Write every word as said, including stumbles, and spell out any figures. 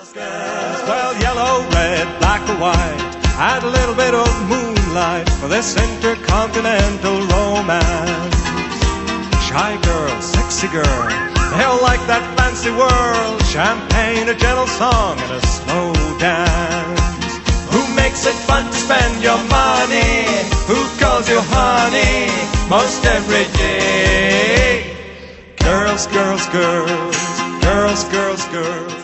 girls, girls. Well, yellow, red, black or white, add a little bit of moonlight for this intercontinental romance. Shy girl, sexy girl, they all like that fancy world. Champagne, a gentle song, and a slow dance. Who makes it fun to spend your money? Who calls you honey most every day? Girls, girls, girls, girls, girls, girls.